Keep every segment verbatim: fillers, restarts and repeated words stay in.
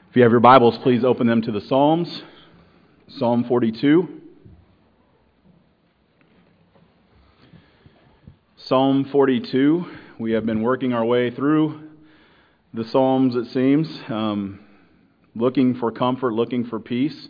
If you have your Bibles, please open them to the Psalms. Psalm forty-two. Psalm forty-two. We have been working our way through the Psalms, it seems, um, looking for comfort, looking for peace.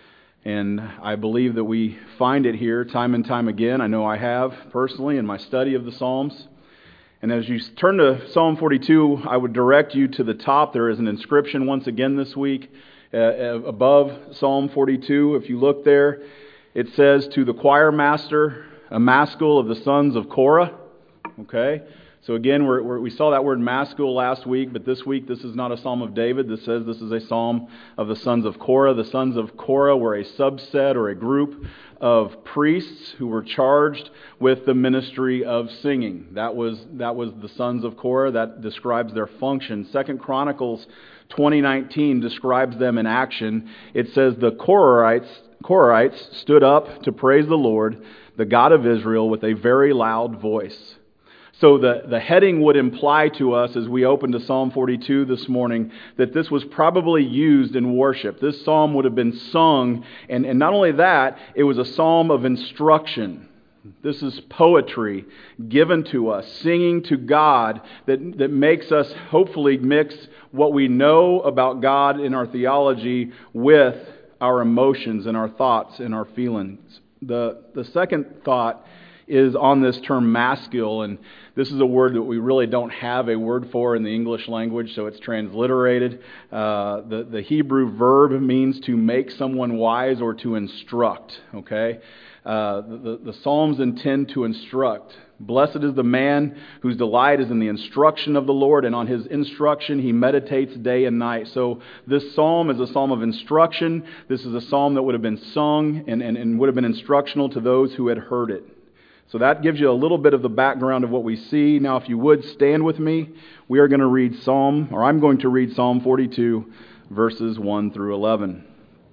And I believe that we find it here time and time again. I know I have personally in my study of the Psalms. And as you turn to Psalm forty-two, I would direct you to the top. There is an inscription once again this week uh, above Psalm forty-two. If you look there, it says, "To the choir master, a maskil of the sons of Korah." Okay? So again, we're, we're, we saw that word maskil last week, but this week this is not a Psalm of David. This says this is a Psalm of the sons of Korah. The sons of Korah were a subset or a group of priests who were charged with the ministry of singing. That was that was the sons of Korah. That describes their function. Second Chronicles twenty nineteen describes them in action. It says the Korahites, Korahites stood up to praise the Lord, the God of Israel, with a very loud voice. So the, the heading would imply to us as we open to Psalm forty-two this morning that this was probably used in worship. This psalm would have been sung, and, and not only that, it was a psalm of instruction. This is poetry given to us, singing to God that, that makes us hopefully mix what we know about God in our theology with our emotions and our thoughts and our feelings. The, the second thought is on this term maskil, and this is a word that we really don't have a word for in the English language, so it's transliterated. Uh, the, the Hebrew verb means to make someone wise or to instruct, okay? Uh, the, the Psalms intend to instruct. Blessed is the man whose delight is in the instruction of the Lord, and on his instruction he meditates day and night. So this psalm is a psalm of instruction. This is a psalm that would have been sung and, and, and would have been instructional to those who had heard it. So that gives you a little bit of the background of what we see. Now, if you would stand with me, we are going to read Psalm, or I'm going to read Psalm forty-two, verses one through eleven.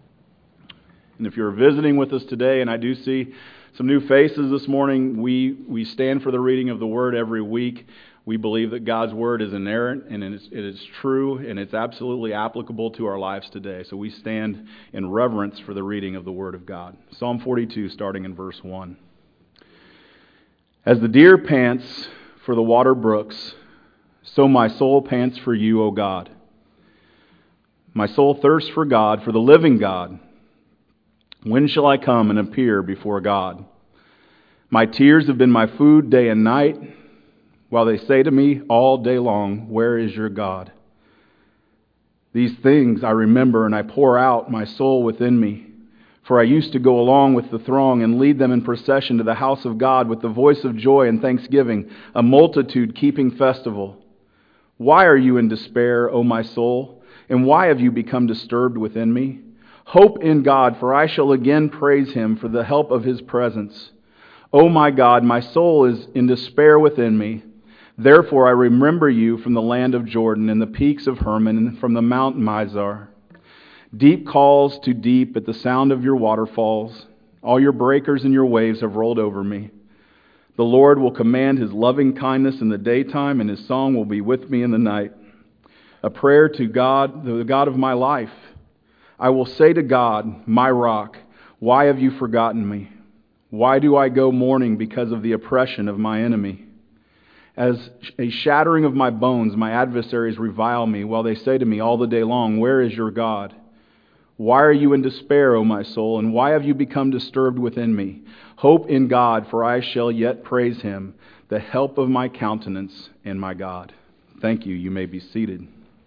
And if you're visiting with us today, and I do see some new faces this morning, we, we stand for the reading of the Word every week. We believe that God's Word is inerrant, and it is, it is true, and it's absolutely applicable to our lives today. So we stand in reverence for the reading of the Word of God. Psalm forty-two, starting in verse one. As the deer pants for the water brooks, so my soul pants for you, O God. My soul thirsts for God, for the living God. When shall I come and appear before God? My tears have been my food day and night, while they say to me all day long, where is your God? These things I remember, and I pour out my soul within me. For I used to go along with the throng and lead them in procession to the house of God with the voice of joy and thanksgiving, a multitude keeping festival. Why are you in despair, O my soul? And why have you become disturbed within me? Hope in God, for I shall again praise Him for the help of His presence. O my God, my soul is in despair within me. Therefore I remember you from the land of Jordan and the peaks of Hermon and from the Mount Mizar. Deep calls to deep at the sound of your waterfalls. All your breakers and your waves have rolled over me. The Lord will command His loving kindness in the daytime, and His song will be with me in the night. A prayer to God, the God of my life. I will say to God, my rock, why have you forgotten me? Why do I go mourning because of the oppression of my enemy? As a shattering of my bones, my adversaries revile me, while they say to me all the day long, where is your God? Why are you in despair, O my soul, and why have you become disturbed within me? Hope in God, for I shall yet praise Him, the help of my countenance and my God. Thank you. You may be seated.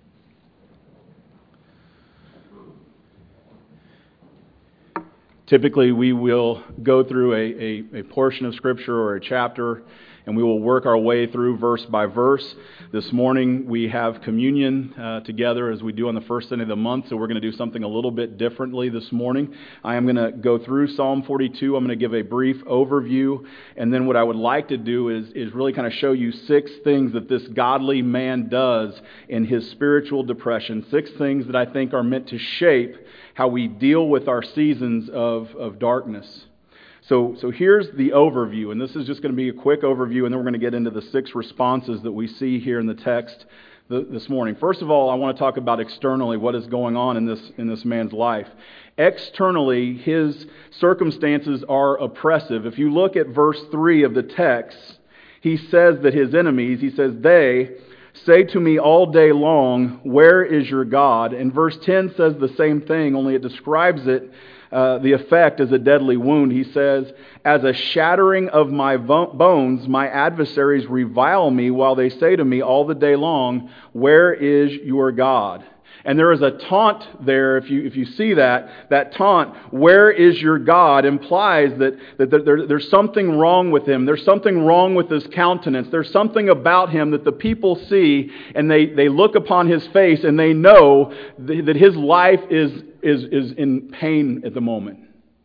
Typically, we will go through a, a, a portion of Scripture or a chapter, and we will work our way through verse by verse. This morning we have communion uh, together as we do on the first Sunday of the month, so we're going to do something a little bit differently this morning. I am going to go through Psalm forty-two. I'm going to give a brief overview, and then what I would like to do is, is really kind of show you six things that this godly man does in his spiritual depression, six things that I think are meant to shape how we deal with our seasons of, of darkness. So, so here's the overview, and this is just going to be a quick overview, and then we're going to get into the six responses that we see here in the text th- this morning. First of all, I want to talk about externally what is going on in this in this man's life. Externally, his circumstances are oppressive. If you look at verse three of the text, he says that his enemies, he says, they say to me all day long, where is your God? And verse ten says the same thing, only it describes it, uh, the effect as a deadly wound. He says, as a shattering of my bones, my adversaries revile me while they say to me all the day long, where is your God? And there is a taunt there, if you if you see that, that taunt, where is your God, implies that, that there, there's something wrong with him. There's something wrong with his countenance. There's something about him that the people see, and they, they look upon his face, and they know that his life is, is, is in pain at the moment.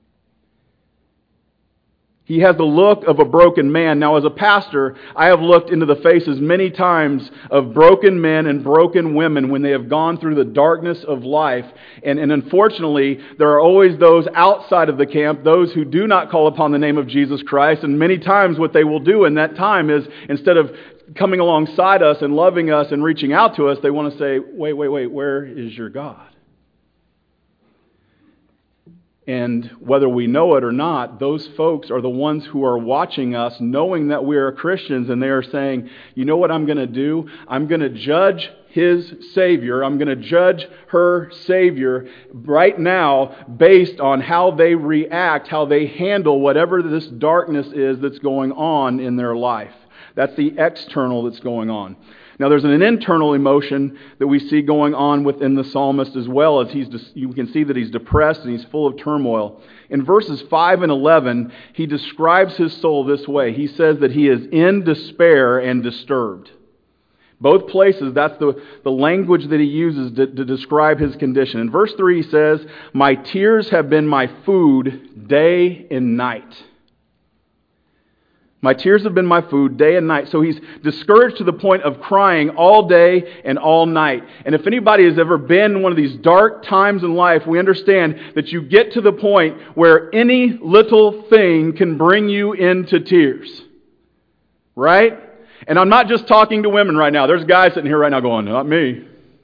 He has the look of a broken man. Now, as a pastor, I have looked into the faces many times of broken men and broken women when they have gone through the darkness of life. And, and unfortunately, there are always those outside of the camp, those who do not call upon the name of Jesus Christ. And many times what they will do in that time is, instead of coming alongside us and loving us and reaching out to us, they want to say, wait, wait, wait, where is your God? And whether we know it or not, those folks are the ones who are watching us, knowing that we are Christians, and they are saying, you know what I'm going to do? I'm going to judge his Savior. I'm going to judge her Savior right now based on how they react, how they handle whatever this darkness is that's going on in their life. That's the external that's going on. Now, there's an internal emotion that we see going on within the psalmist as well, as he's you can see that he's depressed and he's full of turmoil. In verses five and eleven, he describes his soul this way. He says that he is in despair and disturbed. Both places, that's the, the language that he uses to, to describe his condition. In verse three, he says, my tears have been my food day and night. My tears have been my food day and night. So he's discouraged to the point of crying all day and all night. And if anybody has ever been in one of these dark times in life, we understand that you get to the point where any little thing can bring you into tears. Right? And I'm not just talking to women right now. There's guys sitting here right now going, not me.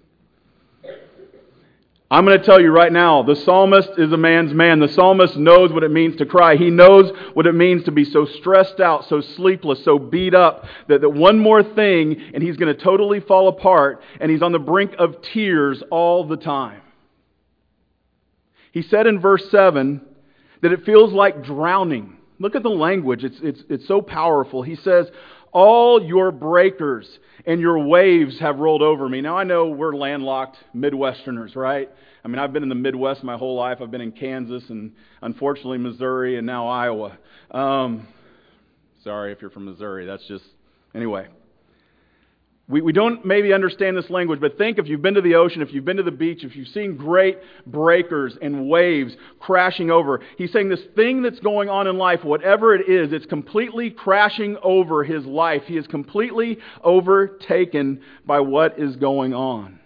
I'm going to tell you right now, the psalmist is a man's man. The psalmist knows what it means to cry. He knows what it means to be so stressed out, so sleepless, so beat up, that, that one more thing and he's going to totally fall apart, and he's on the brink of tears all the time. He said in verse seven that it feels like drowning. Look at the language. It's, it's, it's so powerful. He says, all your breakers and your waves have rolled over me. Now, I know we're landlocked Midwesterners, right? I mean, I've been in the Midwest my whole life. I've been in Kansas and, unfortunately, Missouri and now Iowa. Um, sorry if you're from Missouri. That's just... Anyway. We, we don't maybe understand this language, but think if you've been to the ocean, if you've been to the beach, if you've seen great breakers and waves crashing over. He's saying this thing that's going on in life, whatever it is, it's completely crashing over his life. He is completely overtaken by what is going on.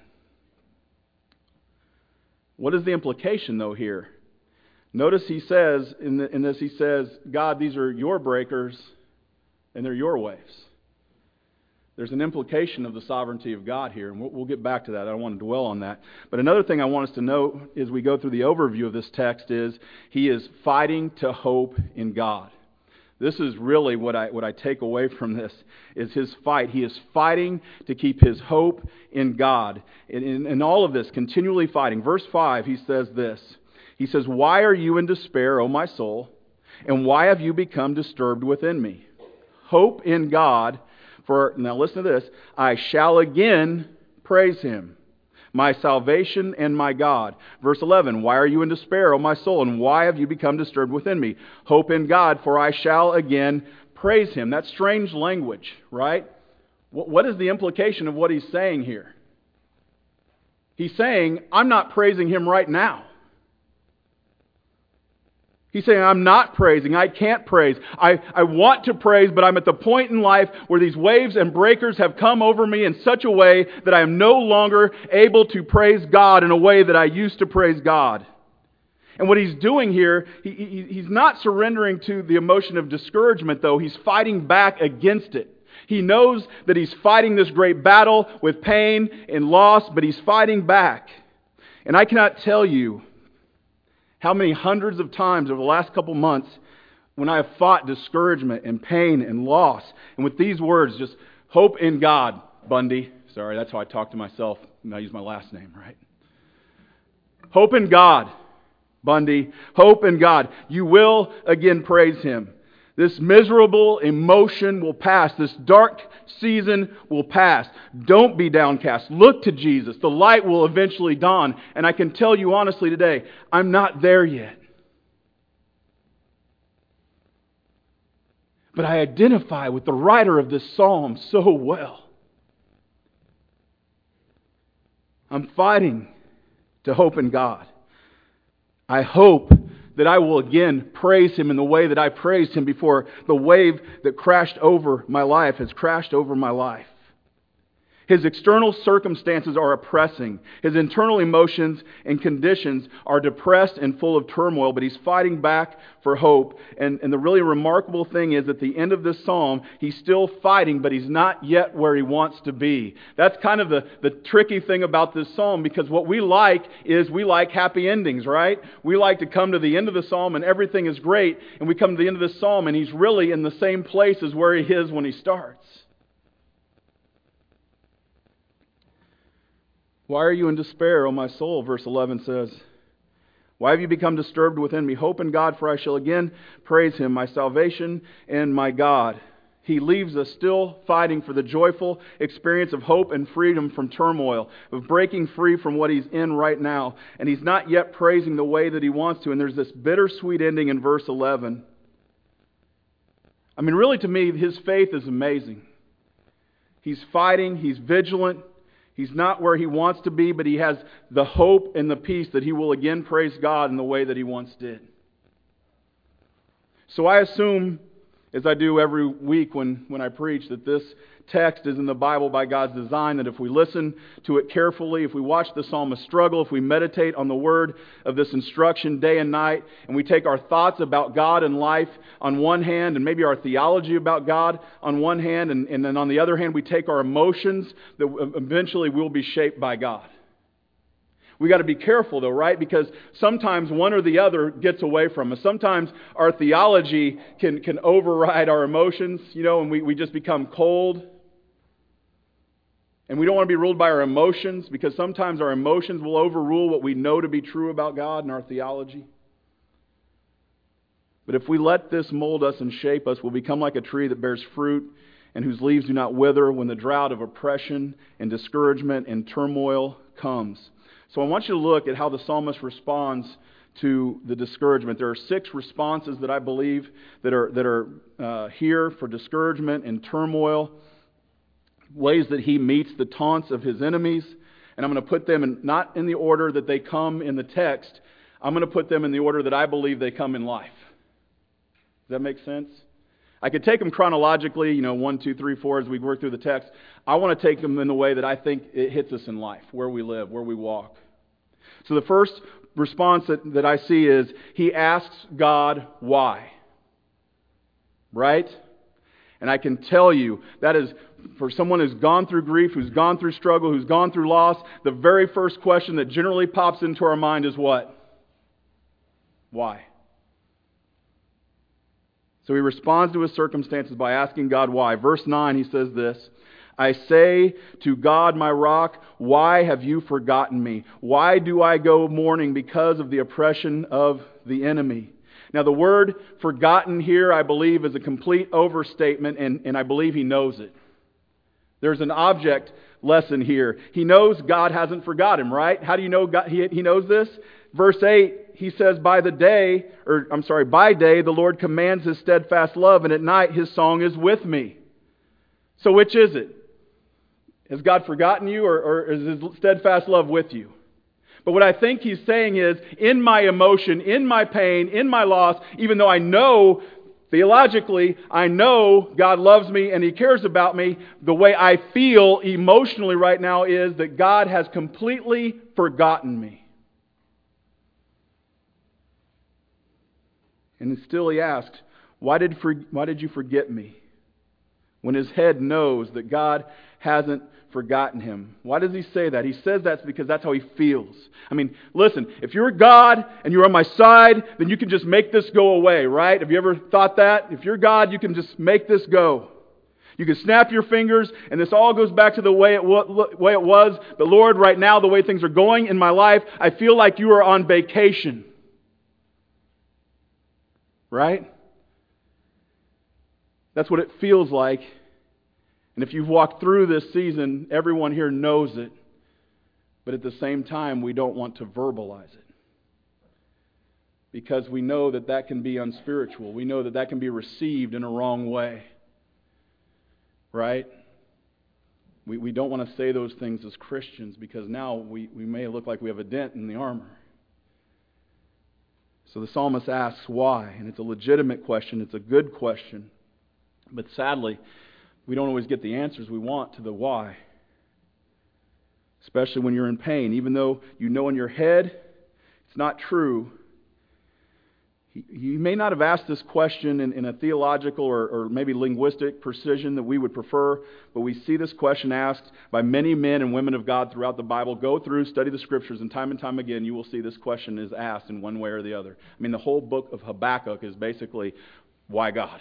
What is the implication, though, here? Notice he says, in, the, in this he says, God, these are your breakers and they're your waves. There's an implication of the sovereignty of God here, and we'll, we'll get back to that. I don't want to dwell on that. But another thing I want us to note as we go through the overview of this text is he is fighting to hope in God. This is really what I what I take away from this, is his fight. He is fighting to keep his hope in God. In, in, in all of this, continually fighting. Verse five, he says this. He says, why are you in despair, O my soul? And why have you become disturbed within me? Hope in God. For, now listen to this, I shall again praise Him, my salvation and my God. Verse eleven, why are you in despair, O my soul, and why have you become disturbed within me? Hope in God, for I shall again praise Him. That's strange language, right? What is the implication of what he's saying here? He's saying, I'm not praising Him right now. He's saying, I'm not praising. I can't praise. I, I want to praise, but I'm at the point in life where these waves and breakers have come over me in such a way that I am no longer able to praise God in a way that I used to praise God. And what he's doing here, he, he, he's not surrendering to the emotion of discouragement, though. He's fighting back against it. He knows that he's fighting this great battle with pain and loss, but he's fighting back. And I cannot tell you how many hundreds of times over the last couple months when I have fought discouragement and pain and loss, and with these words, just hope in God, Bundy. Sorry, that's how I talk to myself when I use my last name, right? Hope in God, Bundy. Hope in God. You will again praise Him. This miserable emotion will pass. This dark season will pass. Don't be downcast. Look to Jesus. The light will eventually dawn. And I can tell you honestly today, I'm not there yet. But I identify with the writer of this psalm so well. I'm fighting to hope in God. I hope that I will again praise Him in the way that I praised Him before the wave that crashed over my life has crashed over my life. His external circumstances are oppressing. His internal emotions and conditions are depressed and full of turmoil, but he's fighting back for hope. And, and the really remarkable thing is, at the end of this psalm, he's still fighting, but he's not yet where he wants to be. That's kind of the, the tricky thing about this psalm, because what we like is we like happy endings, right? We like to come to the end of the psalm and everything is great, and we come to the end of this psalm and he's really in the same place as where he is when he starts. Why are you in despair, O my soul? Verse eleven says. Why have you become disturbed within me? Hope in God, for I shall again praise Him, my salvation and my God. He leaves us still fighting for the joyful experience of hope and freedom from turmoil, of breaking free from what he's in right now. And he's not yet praising the way that he wants to. And there's this bittersweet ending in verse eleven. I mean, really, to me, his faith is amazing. He's fighting, he's vigilant. He's not where he wants to be, but he has the hope and the peace that he will again praise God in the way that he once did. So I assume, as I do every week when, when I preach, that this text is in the Bible by God's design, that if we listen to it carefully, if we watch the psalmist struggle, if we meditate on the word of this instruction day and night, and we take our thoughts about God and life on one hand, and maybe our theology about God on one hand, and, and then on the other hand we take our emotions, that eventually we'll be shaped by God. We got to be careful though, right? Because sometimes one or the other gets away from us. Sometimes our theology can, can override our emotions, you know, and we, we just become cold. And we don't want to be ruled by our emotions, because sometimes our emotions will overrule what we know to be true about God and our theology. But if we let this mold us and shape us, we'll become like a tree that bears fruit and whose leaves do not wither when the drought of oppression and discouragement and turmoil comes. So I want you to look at how the psalmist responds to the discouragement. There are six responses that I believe that are that are uh, here for discouragement and turmoil, ways that he meets the taunts of his enemies. And I'm going to put them in, not in the order that they come in the text. I'm going to put them in the order that I believe they come in life. Does that make sense? I could take them chronologically, you know, one, two, three, four, as we work through the text. I want to take them in the way that I think it hits us in life, where we live, where we walk. So the first response that, that I see is, he asks God why. Right? And I can tell you, that is, for someone who's gone through grief, who's gone through struggle, who's gone through loss, the very first question that generally pops into our mind is what? Why? So he responds to his circumstances by asking God why. Verse nine, he says this, I say to God, my rock, why have you forgotten me? Why do I go mourning because of the oppression of the enemy? Now the word forgotten here, I believe, is a complete overstatement, and, and I believe he knows it. There's an object lesson here. He knows God hasn't forgot him, right? How do you know God, he, he knows this? Verse eight, he says, by the day, or I'm sorry, by day the Lord commands His steadfast love, and at night His song is with me. So which is it? Has God forgotten you, or, or is His steadfast love with you? But what I think he's saying is, in my emotion, in my pain, in my loss, even though I know, theologically, I know God loves me and He cares about me, the way I feel emotionally right now is that God has completely forgotten me. And still he asked, why did, for, why did you forget me? when his head knows that God hasn't forgotten him. Why does he say that? He says that's because that's how he feels. I mean, listen, if you're God and you're on my side, then you can just make this go away, right? Have you ever thought that? If you're God, you can just make this go. You can snap your fingers and this all goes back to the way it, w- way it was. But Lord, right now, the way things are going in my life, I feel like you are on vacation. Right? That's what it feels like. And if you've walked through this season, everyone here knows it. But at the same time, we don't want to verbalize it. Because we know that that can be unspiritual. We know that that can be received in a wrong way. Right? We we don't want to say those things as Christians because now we, we may look like we have a dent in the armor. So the psalmist asks why, and it's a legitimate question, it's a good question. But sadly, we don't always get the answers we want to the why. Especially when you're in pain. Even though you know in your head it's not true, he, he may not have asked this question in, in a theological or, or maybe linguistic precision that we would prefer, but we see this question asked by many men and women of God throughout the Bible. Go through, study the Scriptures, and time and time again you will see this question is asked in one way or the other. I mean, the whole book of Habakkuk is basically, why God?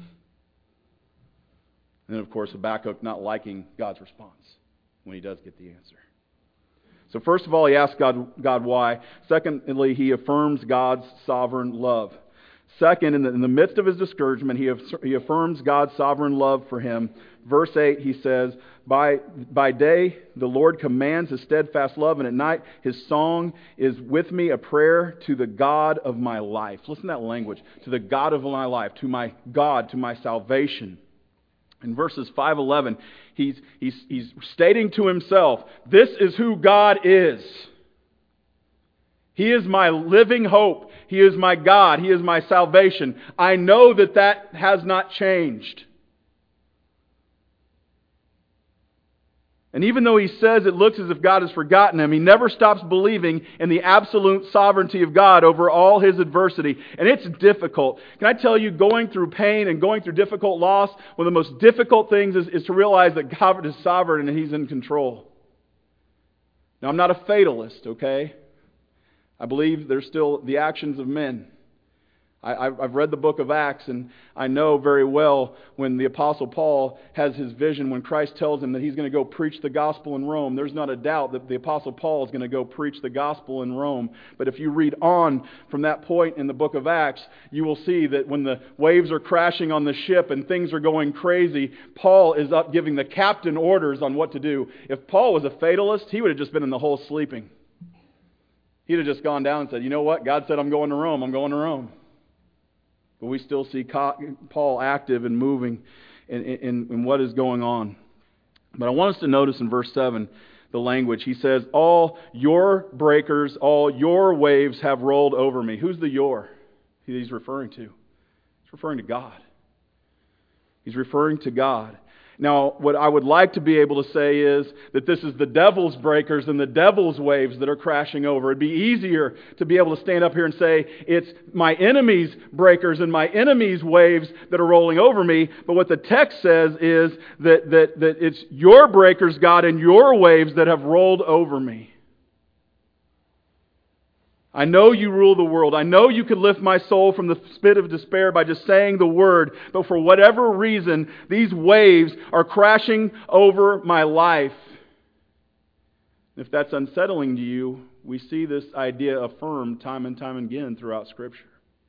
And then, of course, Habakkuk not liking God's response when he does get the answer. So first of all, he asks God, God why. Secondly, he affirms God's sovereign love. Second, in the, in the midst of his discouragement, he, he affirms God's sovereign love for him. Verse eight, he says, by, by day the Lord commands his steadfast love, and at night his song is with me a prayer to the God of my life. Listen to that language. To the God of my life, to my God, to my salvation. In verses five eleven, he's, he's, he's stating to himself, this is who God is. He is my living hope. He is my God. He is my salvation. I know that that has not changed. And even though he says it looks as if God has forgotten him, he never stops believing in the absolute sovereignty of God over all his adversity. And it's difficult. Can I tell you, going through pain and going through difficult loss, one of the most difficult things is, is to realize that God is sovereign and he's in control. Now, I'm not a fatalist, okay? I believe there's still the actions of men. I, I've read the book of Acts, and I know very well when the Apostle Paul has his vision, when Christ tells him that he's going to go preach the gospel in Rome, there's not a doubt that the Apostle Paul is going to go preach the gospel in Rome. But if you read on from that point in the book of Acts, you will see that when the waves are crashing on the ship and things are going crazy, Paul is up giving the captain orders on what to do. If Paul was a fatalist, he would have just been in the hole sleeping. He'd have just gone down and said, you know what, God said I'm going to Rome, I'm going to Rome. But we still see Paul active and moving in, in, in what is going on. But I want us to notice in verse seven, the language. He says, all your breakers, all your waves have rolled over me. Who's the your he's referring to? He's referring to God. He's referring to God. Now, what I would like to be able to say is that this is the devil's breakers and the devil's waves that are crashing over. It'd be easier to be able to stand up here and say, it's my enemy's breakers and my enemy's waves that are rolling over me. But what the text says is that, that, that it's your breakers, God, and your waves that have rolled over me. I know you rule the world. I know you could lift my soul from the pit of despair by just saying the word. But for whatever reason, these waves are crashing over my life. If that's unsettling to you, we see this idea affirmed time and time again throughout Scripture.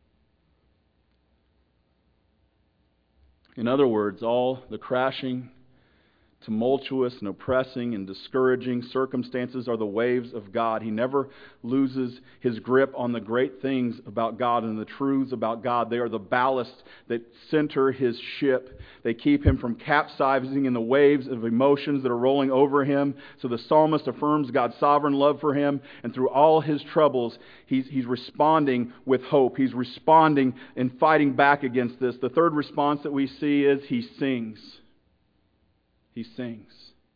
In other words, all the crashing, tumultuous and oppressing and discouraging circumstances are the waves of God. He never loses his grip on the great things about God and the truths about God. They are the ballast that center his ship. They keep him from capsizing in the waves of emotions that are rolling over him. So the psalmist affirms God's sovereign love for him, and through all his troubles, he's, he's responding with hope. He's responding and fighting back against this. The third response that we see is he sings. He sings.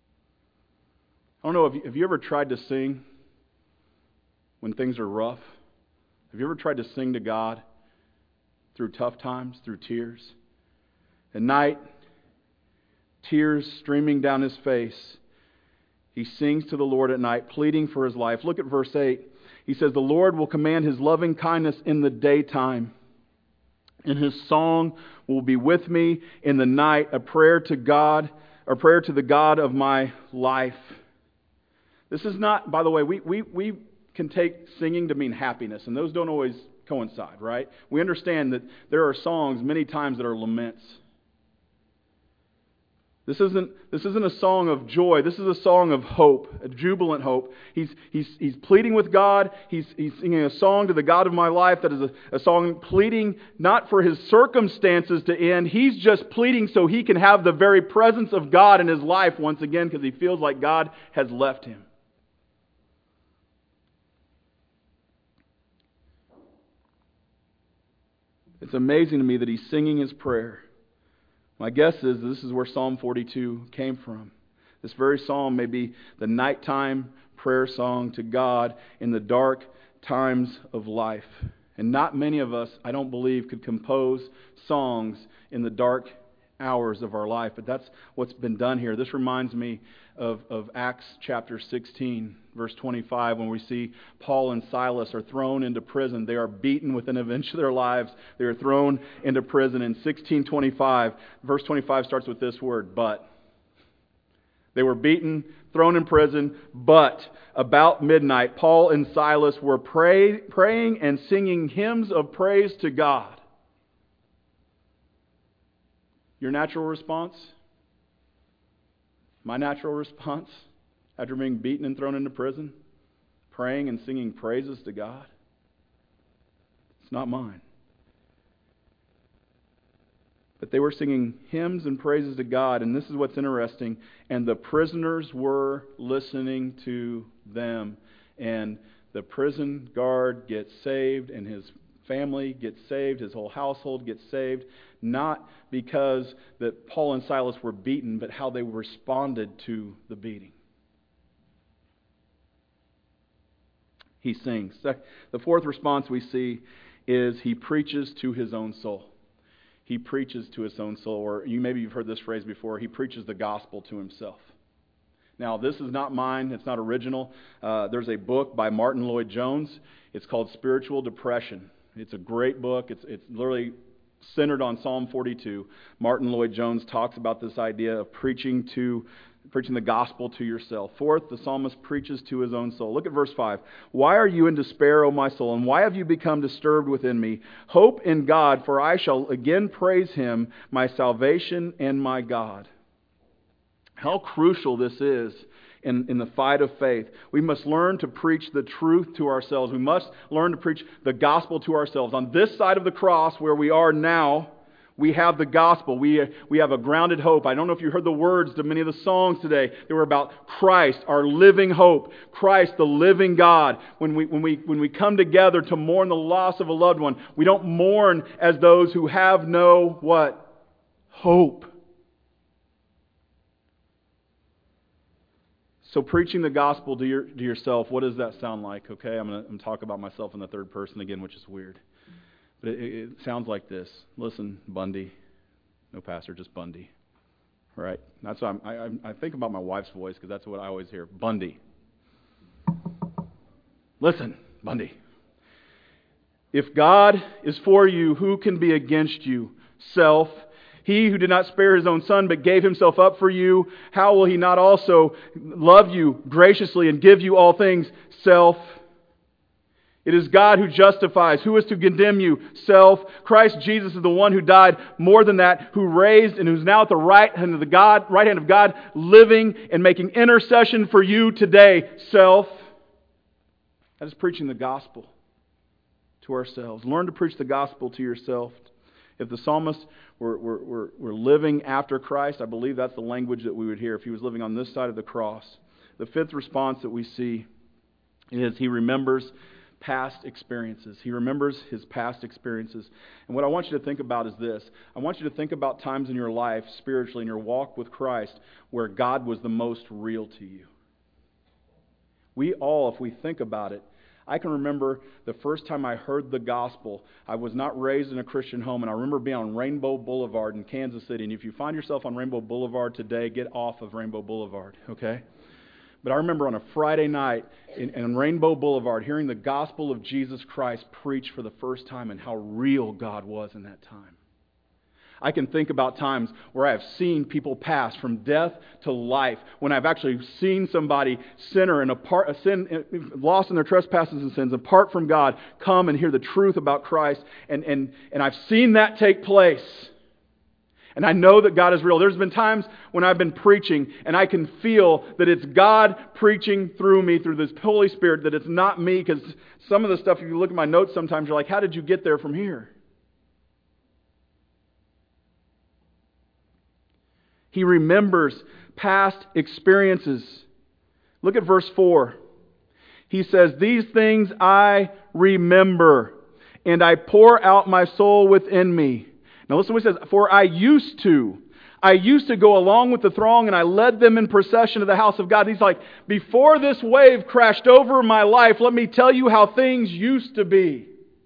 I don't know, have you, have you ever tried to sing when things are rough? Have you ever tried to sing to God through tough times, through tears? At night, tears streaming down his face, he sings to the Lord at night, pleading for his life. Look at verse eight. He says, the Lord will command his loving kindness in the daytime, and his song will be with me in the night, a prayer to God, a prayer to the God of my life. This is not, by the way, we, we, we can take singing to mean happiness, and those don't always coincide, right? We understand that there are songs many times that are laments. This isn't, this isn't a song of joy. This is a song of hope, a jubilant hope. He's, he's, he's pleading with God. He's, he's singing a song to the God of my life that is a, a song pleading not for his circumstances to end. He's just pleading so he can have the very presence of God in his life once again because he feels like God has left him. It's amazing to me that he's singing his prayer. My guess is this is where Psalm forty-two came from. This very psalm may be the nighttime prayer song to God in the dark times of life. And not many of us, I don't believe, could compose songs in the dark hours of our life. But that's what's been done here. This reminds me of, of Acts chapter sixteen, verse twenty-five, when we see Paul and Silas are thrown into prison. They are beaten within an inch of their lives. They are thrown into prison. In sixteen twenty-five, verse twenty-five starts with this word, but. They were beaten, thrown in prison, but about midnight, Paul and Silas were pray, praying and singing hymns of praise to God. Your natural response? My natural response after being beaten and thrown into prison? Praying and singing praises to God? It's not mine. But they were singing hymns and praises to God, and this is what's interesting. And the prisoners were listening to them. And the prison guard gets saved, and his family gets saved, his whole household gets saved. Not because that Paul and Silas were beaten, but how they responded to the beating. He sings. The fourth response we see is he preaches to his own soul. He preaches to his own soul, or you maybe you've heard this phrase before, he preaches the gospel to himself. Now, this is not mine. It's not original. Uh, there's a book by Martin Lloyd-Jones. It's called Spiritual Depression. It's a great book. It's, it's literally centered on Psalm forty-two. Martin Lloyd-Jones talks about this idea of preaching to preaching the gospel to yourself. Fourth, the psalmist preaches to his own soul. Look at verse five. Why are you in despair, O my soul, and why have you become disturbed within me? Hope in God, for I shall again praise Him, my salvation and my God. How crucial this is in, in the fight of faith. We must learn to preach the truth to ourselves. We must learn to preach the gospel to ourselves. On this side of the cross, where we are now, we have the gospel. We, we have a grounded hope. I don't know if you heard the words to many of the songs today. They were about Christ, our living hope. Christ, the living God. When we, when we, when we come together to mourn the loss of a loved one, we don't mourn as those who have no, what? Hope. So preaching the gospel to, your, to yourself, what does that sound like? Okay, I'm going to talk about myself in the third person again, which is weird. But it, it sounds like this. Listen, Bundy. No pastor, just Bundy. Right? That's why I'm, I, I think about my wife's voice because that's what I always hear. Bundy. Listen, Bundy. If God is for you, who can be against you? Self. He who did not spare His own Son, but gave Himself up for you, how will He not also love you graciously and give you all things? Self. It is God who justifies. Who is to condemn you? Self. Christ Jesus is the one who died. More than that, who raised and who's now at the right hand of the God, right hand of God, living and making intercession for you today. Self. That is preaching the gospel to ourselves. Learn to preach the gospel to yourself. If the psalmist were, were, were, were living after Christ, I believe that's the language that we would hear if he was living on this side of the cross. The fifth response that we see is he remembers past experiences. He remembers his past experiences. And what I want you to think about is this. I want you to think about times in your life, spiritually, in your walk with Christ, where God was the most real to you. We all, if we think about it, I can remember the first time I heard the gospel. I was not raised in a Christian home, and I remember being on Rainbow Boulevard in Kansas City. And if you find yourself on Rainbow Boulevard today, get off of Rainbow Boulevard, okay? But I remember on a Friday night in, in Rainbow Boulevard hearing the gospel of Jesus Christ preached for the first time and how real God was in that time. I can think about times where I have seen people pass from death to life, when I've actually seen somebody, sinner and apart, a sin, lost in their trespasses and sins, apart from God, come and hear the truth about Christ, and, and, and I've seen that take place. And I know that God is real. There's been times when I've been preaching and I can feel that it's God preaching through me, through this Holy Spirit, that it's not me, because some of the stuff, if you look at my notes sometimes, you're like, how did you get there from here? He remembers past experiences. Look at verse four. He says, "These things I remember, and I pour out my soul within me." Now listen to what he says. "For I used to. I used to go along with the throng, and I led them in procession to the house of God." He's like, before this wave crashed over my life, let me tell you how things used to be.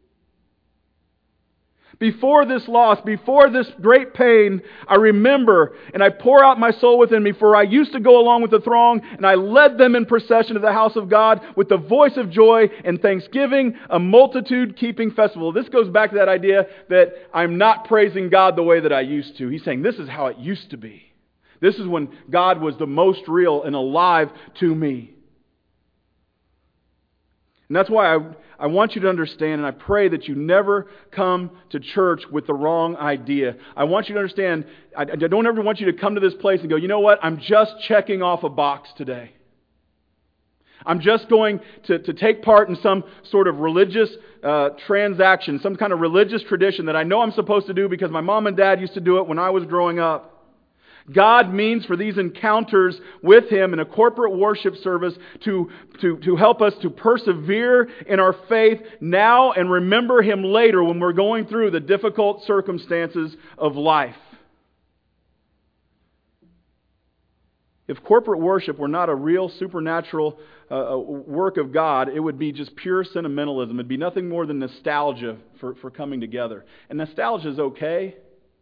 Before this loss, before this great pain, I remember, and I pour out my soul within me. For I used to go along with the throng, and I led them in procession to the house of God with the voice of joy and thanksgiving, a multitude keeping festival. This goes back to that idea that I'm not praising God the way that I used to. He's saying this is how it used to be. This is when God was the most real and alive to me. And that's why I, I want you to understand, and I pray that you never come to church with the wrong idea. I want you to understand, I, I don't ever want you to come to this place and go, you know what, I'm just checking off a box today. I'm just going to, to take part in some sort of religious uh, transaction, some kind of religious tradition that I know I'm supposed to do because my mom and dad used to do it when I was growing up. God means for these encounters with Him in a corporate worship service to, to, to help us to persevere in our faith now and remember Him later when we're going through the difficult circumstances of life. If corporate worship were not a real supernatural uh, work of God, it would be just pure sentimentalism. It'd be nothing more than nostalgia for, for coming together. And nostalgia is okay.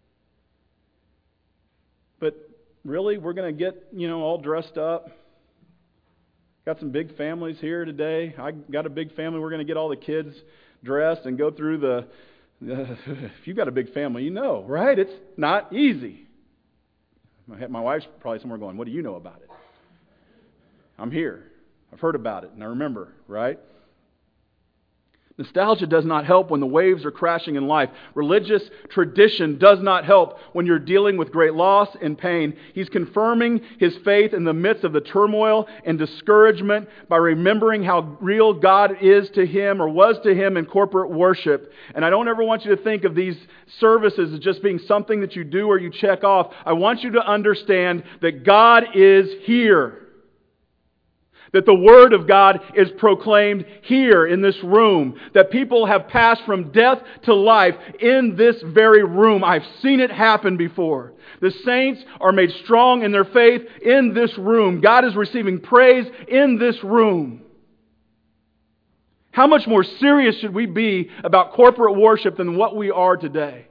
But really, we're going to get, you know, all dressed up. Got some big families here today. I got a big family. We're going to get all the kids dressed and go through the... Uh, if you've got a big family, you know, right? It's not easy. My, my wife's probably somewhere going, what do you know about it? I'm here. I've heard about it, and I remember, right? Nostalgia does not help when the waves are crashing in life. Religious tradition does not help when you're dealing with great loss and pain. He's confirming his faith in the midst of the turmoil and discouragement by remembering how real God is to him or was to him in corporate worship. And I don't ever want you to think of these services as just being something that you do or you check off. I want you to understand that God is here. That the Word of God is proclaimed here in this room. That people have passed from death to life in this very room. I've seen it happen before. The saints are made strong in their faith in this room. God is receiving praise in this room. How much more serious should we be about corporate worship than what we are today?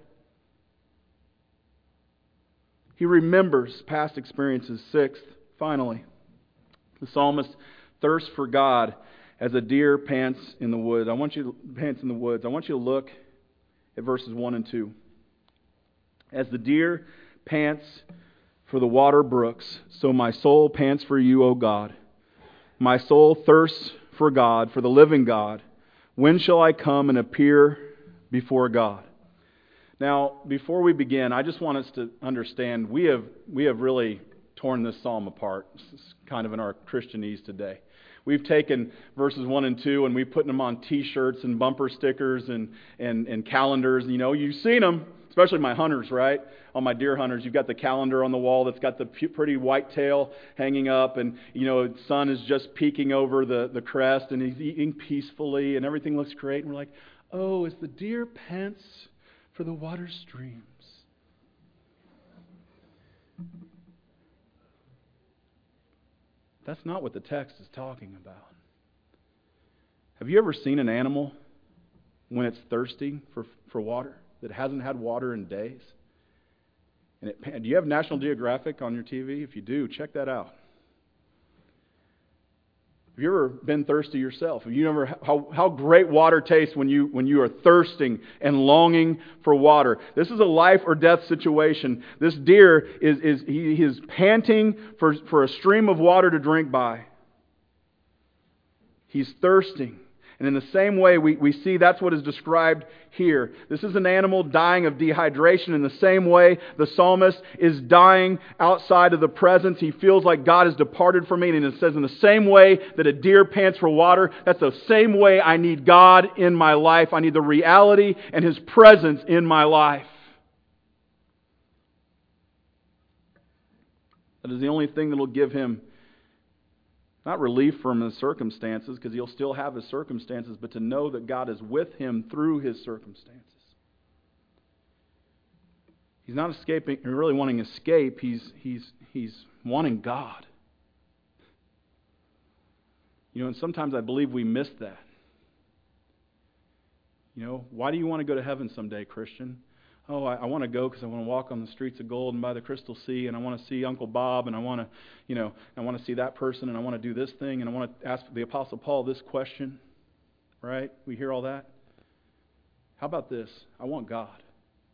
He remembers past experiences. Sixth, finally, the psalmist thirsts for God as a deer pants in the woods. I want you to pants in the woods. I want you to look at verses one and two. As the deer pants for the water brooks, so my soul pants for you, O God. My soul thirsts for God, for the living God. When shall I come and appear before God? Now, before we begin, I just want us to understand we have we have really torn this psalm apart, kind of in our Christianese today. We've taken verses one and two and we've put them on T-shirts and bumper stickers and, and, and calendars. You know, you've seen them, especially my hunters, right? On my deer hunters, you've got the calendar on the wall that's got the pretty white tail hanging up, and you know, the sun is just peeking over the, the crest, and he's eating peacefully, and everything looks great. And we're like, oh, as the deer pants for the water streams. That's not what the text is talking about. Have you ever seen an animal when it's thirsty for, for water, that hasn't had water in days? And it, do you have National Geographic on your T V? If you do, check that out. Have you ever been thirsty yourself? Have you ever how, how great water tastes when you when you are thirsting and longing for water? This is a life or death situation. This deer is is he, he is panting for, for a stream of water to drink by. He's thirsting. And in the same way, we, we see that's what is described here. This is an animal dying of dehydration. In the same way, the psalmist is dying outside of the presence. He feels like God has departed from me. And it says, in the same way that a deer pants for water, that's the same way I need God in my life. I need the reality and His presence in my life. That is the only thing that will give him not relief from his circumstances, because he'll still have his circumstances, but to know that God is with him through his circumstances. He's not escaping, or really wanting escape. He's he's he's wanting God. You know, and sometimes I believe we miss that. You know, why do you want to go to heaven someday, Christian? Oh, I, I want to go because I want to walk on the streets of gold and by the crystal sea, and I want to see Uncle Bob, and I want to, you know, I want to see that person, and I want to do this thing, and I want to ask the Apostle Paul this question, right? We hear all that. How about this? I want God.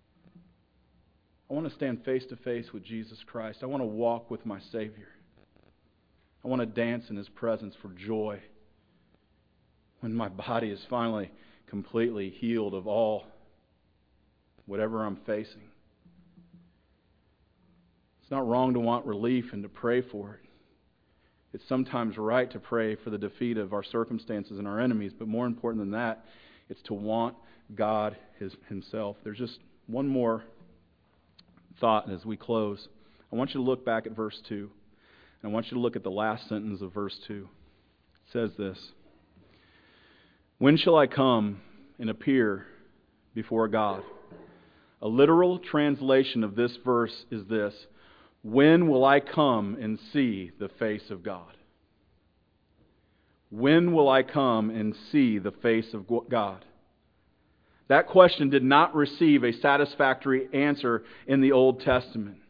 I want to stand face to face with Jesus Christ. I want to walk with my Savior. I want to dance in His presence for joy when my body is finally completely healed of all whatever I'm facing. It's not wrong to want relief and to pray for it. It's sometimes right to pray for the defeat of our circumstances and our enemies, but more important than that, it's to want God his, Himself. There's just one more thought as we close. I want you to look back at verse two. And I want you to look at the last sentence of verse two. It says this: when shall I come and appear before God? A literal translation of this verse is this: when will I come and see the face of God? When will I come and see the face of God? That question did not receive a satisfactory answer in the Old Testament.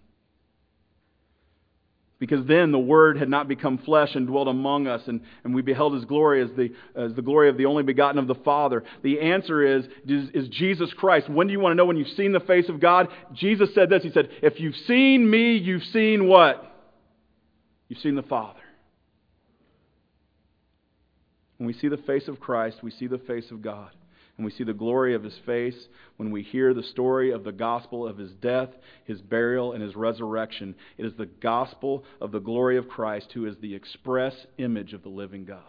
Because then the Word had not become flesh and dwelt among us, and, and we beheld His glory as the as the glory of the only begotten of the Father. The answer is, is, is Jesus Christ. When do you want to know when you've seen the face of God? Jesus said this. He said, if you've seen me, you've seen what? You've seen the Father. When we see the face of Christ, we see the face of God. And we see the glory of His face when we hear the story of the gospel of His death, His burial, and His resurrection. It is the gospel of the glory of Christ, who is the express image of the living God.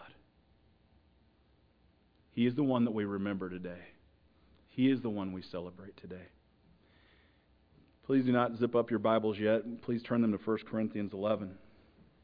He is the one that we remember today. He is the one we celebrate today. Please do not zip up your Bibles yet. Please turn them to First Corinthians eleven.